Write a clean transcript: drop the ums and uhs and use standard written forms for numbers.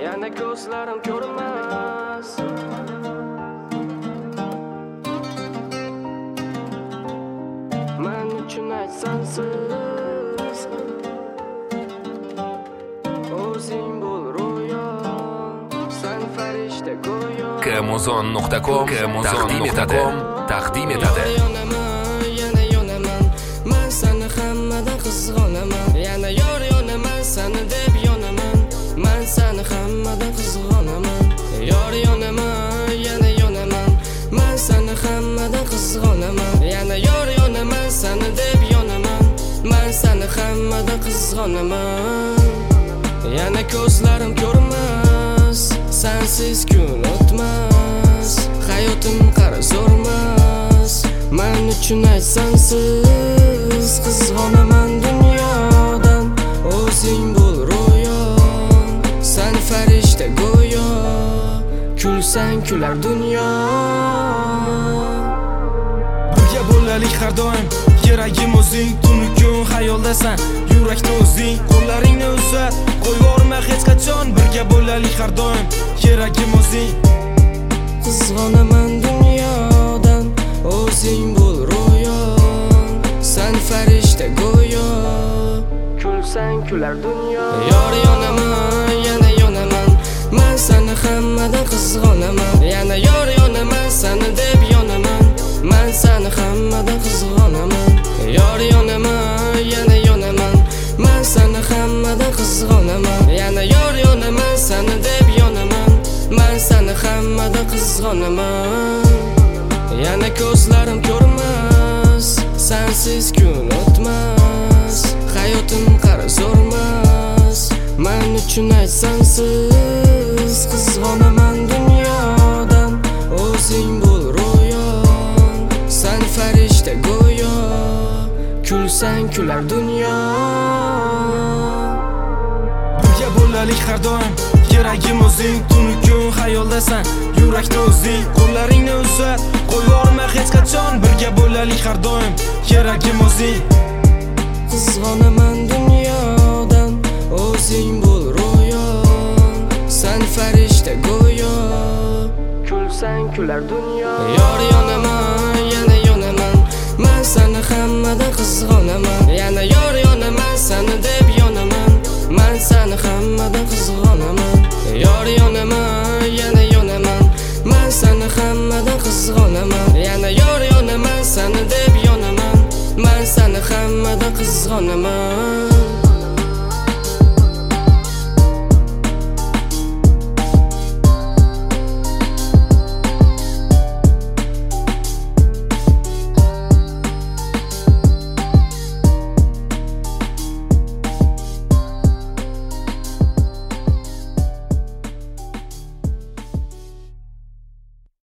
yana ko'zlarim ko'rmas. Men uchun aytsan siz o'zing bo'l ro'yo, sen farishta go'yo. Kmuzon.com taqdim etadi. Yana yonaman, men seni hammadan qizg'onaman. Yana yonaman, seni deb yonaman. Men seni hammadan qizg'onaman. Yonaman, yana yonaman, men seni hammadan qizg'onaman. Yana yonaman, seni deb yonaman. Men seni hammadan qizg'onaman. Yana ko'zlarim ko'rmas, sensiz kun o'tmas. Hayotim qara zo'rmas, men uchun aytsan siz qizg'onaman dunyodan. O'zing bo'l ro'yo, sen farishta go'yo, kulsang kular dunyo. Birga bo'laylik har doim, keragim o'zing. Tunu kun xayoldasan, yurakda o'zing. Qo'llaringni uzat, qo'yvorma hech qachon. Birga bo'laylik har doim, keragim o'zing. Qizg'onaman dunyodan, o'zing bo'l ro'yo, sen farishta go'yo, kulsang kular dunyo. Yonaman, yana yonaman, men seni hammadan qizg'onaman. Yana yonaman, seni deb yonaman. Men seni hammadan qizg'onaman. Yonaman, yana yonaman, men seni hammadan qizg'onaman. Yana yonaman, seni deb yonaman. Men seni hammadan qizg'onaman. Yana ko'zlarim ko'rmas, sensiz kun o'tmas. Hayotim qara zo'rmas, men uchun aytsan siz qizg'onaman dunyodan. O'zing bo'l ro'yo, sen farishta go'yo, kulsang kular dunyo. Birga bo'laylik har doim, keragim o'zing. Tunu kun xayoldasan, yurakda o'zing. Qo'llaringni uzat, qo'yvorma hech qachon. Birga bo'laylik har doim, keragim o'zing. Qizg'onaman dunyodan, o'zing bo'l ro'yo, sen farishta go'yo, kulsang kular dunyo. Yonaman, yana yonaman, men seni hammadan qizg'onaman.